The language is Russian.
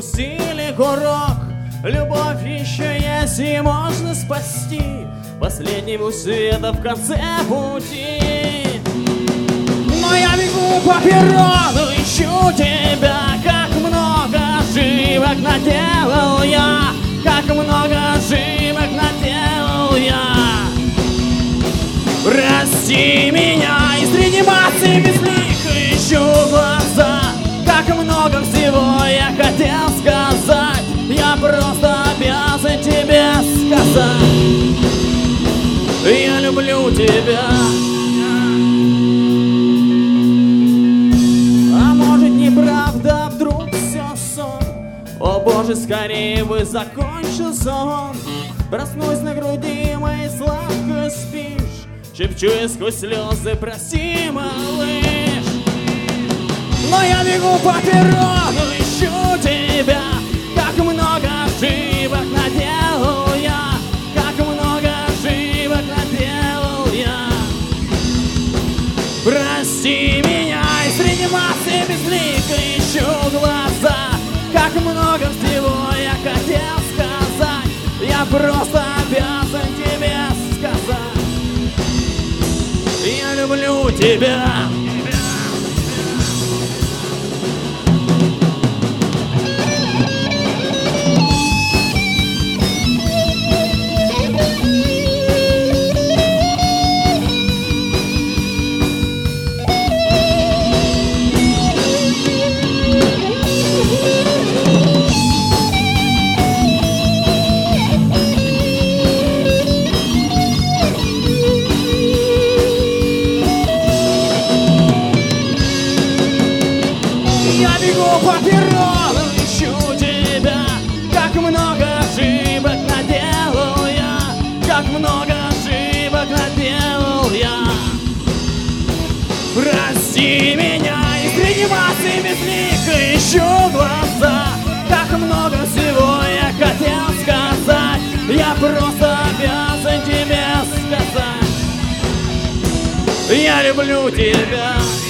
упустили курок. Любовь еще есть и можно спасти. Последний был света в конце пути. Но я бегу по перрону, ищу тебя. Как много ошибок наделал я, как много ошибок наделал я. Прости меня, и среди массы безликой ищу глаза. Как много всего я хотел сказать, я просто обязан тебе сказать: я люблю тебя. А может, неправда, вдруг все сон? О боже, скорее бы закончился он. Проснусь на груди моей, сладко спишь. Шепчу я сквозь слезы: прости, малыш. Но я бегу по перрону, ищу тебя. Как много ошибок наделал я, как много ошибок наделал я. Прости меня, и среди массы безликой ищу глаза. Как много всего я хотел сказать, я просто обязан тебе сказать: я люблю тебя. Я бегу по перрону, ищу тебя. Как много ошибок наделал я, как много ошибок наделал я. Прости меня, и среди массы безликой ищу глаза. Как много всего я хотел сказать, я просто обязан тебе сказать: я люблю тебя.